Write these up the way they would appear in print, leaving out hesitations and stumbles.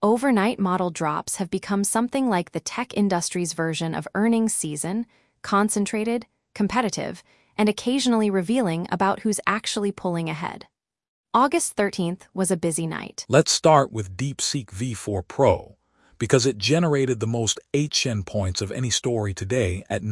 Overnight model drops have become something like the tech industry's version of earnings season, concentrated, competitive, and occasionally revealing about who's actually pulling ahead. August 13th was a busy night. Let's start with DeepSeek V4 Pro, because it generated the most HN points of any story today at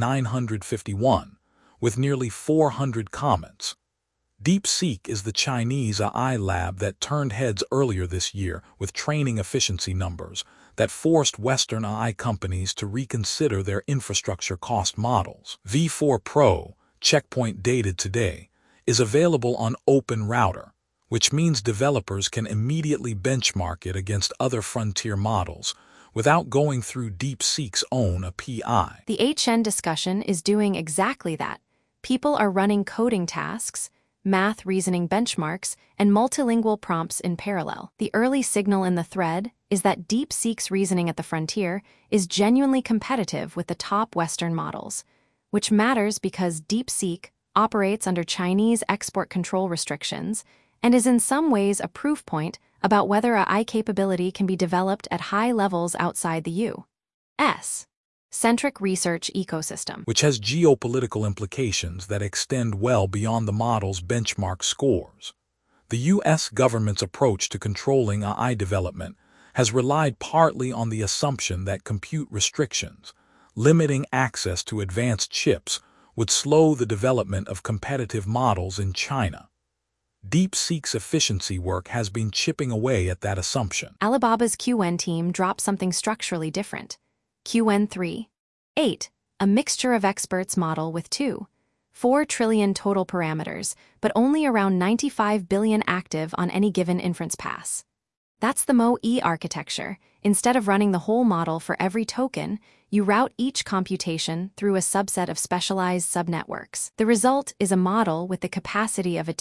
951, with nearly 400 comments. DeepSeek is the Chinese AI lab that turned heads earlier this year with training efficiency numbers that forced Western AI companies to reconsider their infrastructure cost models. V4 Pro, checkpoint dated today, is available on OpenRouter, which means developers can immediately benchmark it against other frontier models without going through DeepSeek's own API. The HN discussion is doing exactly that. People are running coding tasks, math reasoning benchmarks, and multilingual prompts in parallel. The early signal in the thread is that DeepSeek's reasoning at the frontier is genuinely competitive with the top Western models, which matters because DeepSeek operates under Chinese export control restrictions and is in some ways a proof point about whether AI capability can be developed at high levels outside the U.S. centric research ecosystem, which has geopolitical implications that extend well beyond the model's benchmark scores. The U.S. government's approach to controlling AI development has relied partly on the assumption that compute restrictions, limiting access to advanced chips, would slow the development of competitive models in China. DeepSeek's efficiency work has been chipping away at that assumption. Alibaba's Qwen team dropped something structurally different. Qwen 3.8, a mixture of experts model with 2.4 trillion total parameters, but only around 95 billion active on any given inference pass. That's the MoE architecture. Instead of running the whole model for every token, you route each computation through a subset of specialized subnetworks. The result is a model with the capacity of a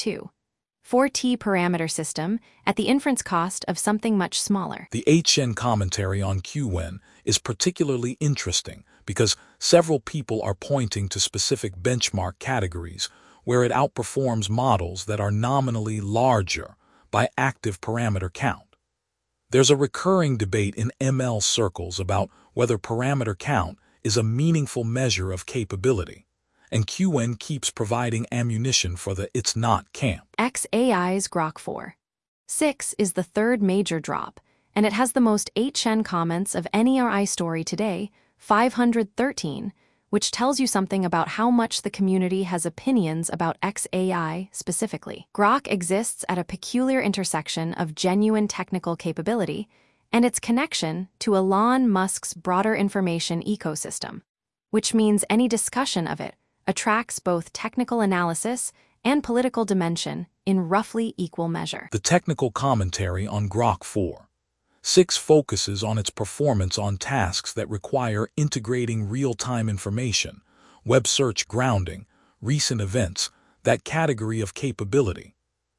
2.4T parameter system at the inference cost of something much smaller. The HN commentary on Qwen is particularly interesting because several people are pointing to specific benchmark categories where it outperforms models that are nominally larger by active parameter count. There's a recurring debate in ML circles about whether parameter count is a meaningful measure of capability, and Qwen keeps providing ammunition for the "it's not" camp. xAI's Grok 4.6 is the third major drop, and it has the most HN comments of any AI story today, 513, which tells you something about how much the community has opinions about xAI specifically. Grok exists at a peculiar intersection of genuine technical capability and its connection to Elon Musk's broader information ecosystem, which means any discussion of it attracts both technical analysis and political dimension in roughly equal measure. The technical commentary on Grok 4.6 focuses on its performance on tasks that require integrating real-time information, web search grounding, recent events, that category of capability.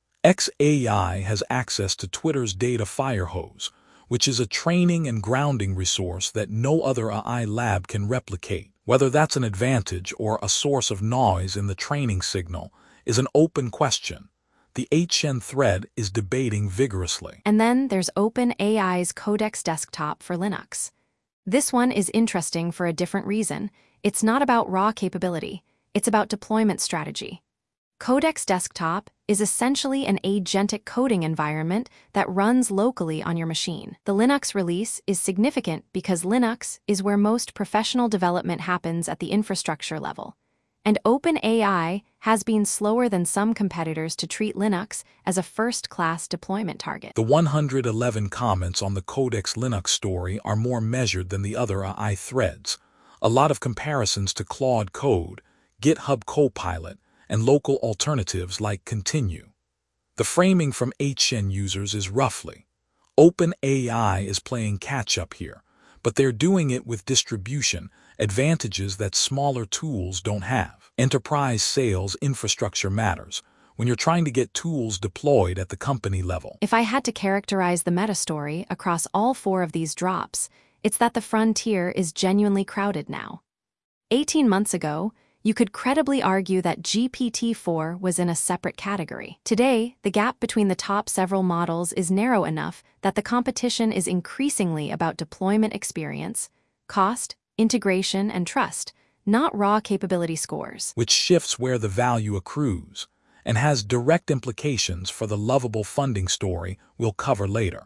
xAI has access to Twitter's data firehose, which is a training and grounding resource that no other AI lab can replicate. Whether that's an advantage or a source of noise in the training signal is an open question. The HN thread is debating vigorously. And then there's OpenAI's Codex Desktop for Linux. This one is interesting for a different reason. It's not about raw capability, it's about deployment strategy. Codex Desktop is essentially an agentic coding environment that runs locally on your machine. The Linux release is significant because Linux is where most professional development happens at the infrastructure level. And OpenAI has been slower than some competitors to treat Linux as a first-class deployment target. The 111 comments on the Codex Linux story are more measured than the other AI threads. A lot of comparisons to Claude Code, GitHub Copilot, and local alternatives like Continue. The framing from HN users is roughly, OpenAI is playing catch-up here, but they're doing it with distribution, advantages that smaller tools don't have. Enterprise sales infrastructure matters when you're trying to get tools deployed at the company level. If I had to characterize the meta-story across all four of these drops, it's that the frontier is genuinely crowded now. 18 months ago, you could credibly argue that GPT-4 was in a separate category. Today, the gap between the top several models is narrow enough that the competition is increasingly about deployment experience, cost, integration, and trust, not raw capability scores. Which shifts where the value accrues and has direct implications for the lovable funding story we'll cover later.